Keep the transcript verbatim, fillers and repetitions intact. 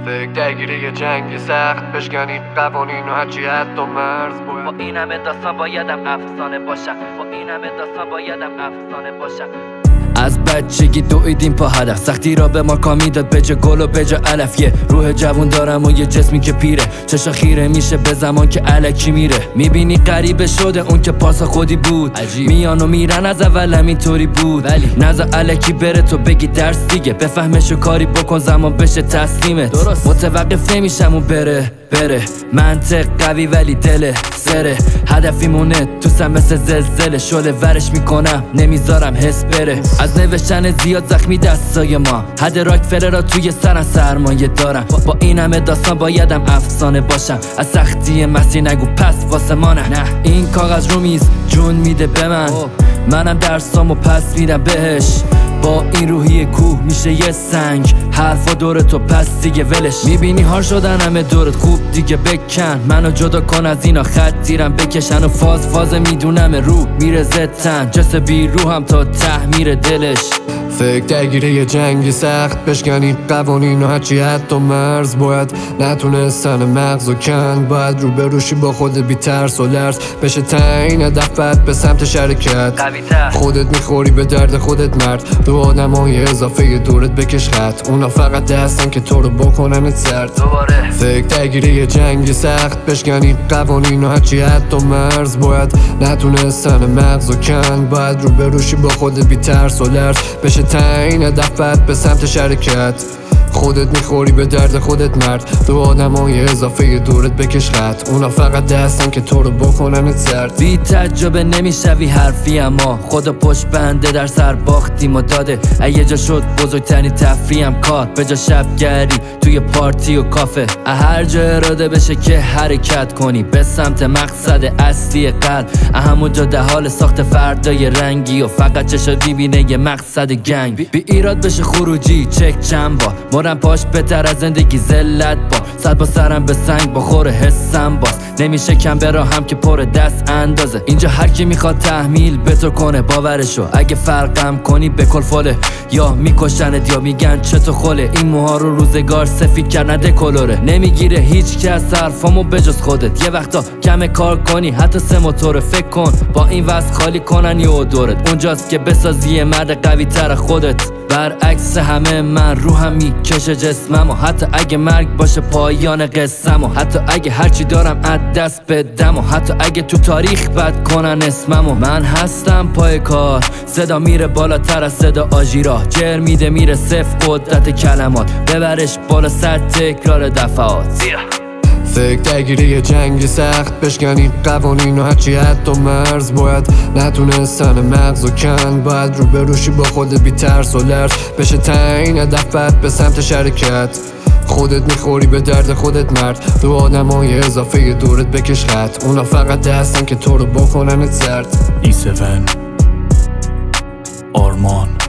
فکر درگیری یه جنگی سخت بشکنی قوانین و هرچی حد و مرز باید با این همه داستان بایدم افسانه باشم با این همه داستان بایدم افسانه باشم از بچگی دویدیم پا هدف سختی را به ما کامی داد به جا گل و به جا علف یه روح جوون دارم و یه جسمی که پیره چشا خیره میشه به زمان که الکی میره میبینی غریبه شده اون که پاسا خودی بود عجیب. میان و میرن از اول همینطوری بود ولی نزا الکی بره تو بگی درس دیگه بفهمش و کاری بکن زمان بشه تسلیمت درست متوقف نمیشم اون بره بره منطق قوی ولی دل سره هدفی مونه تو سم مثل زلزله شله ورش میکنم نمیذارم حس بره از نوشتن زیاد زخمی دستای ما حد راکفلر را توی سرم سرمایه دارم با این همه داستان بایدم افسانه باشم از سختی مسیر نگو پس واسه ما نه نه این کاغذ رو میز جون میده به من منم درسامو پس میدم بهش با این روحی کوه میشه یه سنگ حرفا دور تو پس دیگه ولش میبینی هار شدن همه دورت خوب دیگه بکن منو جدا کن از اینا خط تیرم بکشن و فاز فاز میدونم رو میره زتن جس بی روحم تا ته میره دلش فکر درگیری یه جنگی سخت بشکنی قوانین و هرچی حد و مرز باید نتونستن مغز و کن باید رو بروشی با خودت بی ترس و لرز بشه تعیین دفعت به سمت شرکت خودت میخوری به درد خودت مرد دو آدم های اضافه دورت بکش خط اونا فقط دستن که تو رو بکننت سرد فکر درگیری یه جنگی سخت بشکنی قوانین و هرچی حد و مرز باید نتونستن مغز و کن باید رو بروشی با خودت بی ترس و لرز بشه تعیین دفعت به سمت شرکت خودت میخوری به درد خودت مرد دو آدم های اضافه دورت بکش خط اونا فقط دستن که تو رو بکننت سرد بی تجربه نمیشوی حرفی اما خدا پشت بنده در سر باختیم و داده اگه جا شد بزرگترین تفریحم کار به جا شبگری توی پارتی و کافه هر جا اراده بشه که حرکت کنی به سمت مقصد اصلی قلب همون جا ده حال ساخت فردای رنگی و فقط چشا ببینه یه مقصد گنگ بی, بی ایراد بشه خروجی چک چند با مورم پاش بهتر از زندگی زلت با صد با سرم به سنگ با خور حسم باز نمیشه کم براهم که پر دست اندازه اینجا هر کی میخواد تحمیل به تو کنه باورشو اگه فرقم کنی به کل فاله یا میکشنت یا میگن چطور خله این موها رو روزگار سفید کرد نده کلوره نمیگیره هیچ که از حرفامو بجز خودت یه وقتا کم کار کنی حتی سه موتور فکر کن با این وضع خالی کنن یه دورت اونجاست که بسازی یه مرد قوی تر خودت برعکس همه من روحم میکشه جسمم و حتی اگه مرگ باشه پایان قصم و حتی اگه هرچی دارم از دست بدم و حتی اگه تو تاریخ بد کنن اسمم و من هستم پای کار صدا میره بالاتر از صدا آژیرا جر میده میره صفر قدرت کلمات ببرش بالا صد تکرار دفعات فکر درگیری یه جنگی سخت بشکنی قوانین و هرچی حد و مرز باید نتونستن مغز و کن باید رو بروشی با خودت بی ترس و لرز بشه تعیین دفعت به سمت شرکت خودت میخوری به درد خودت مرد دو آدم های اضافه دورت بکش خط اونا فقط دستن که تو رو بکننت سرد ای سفن آرمان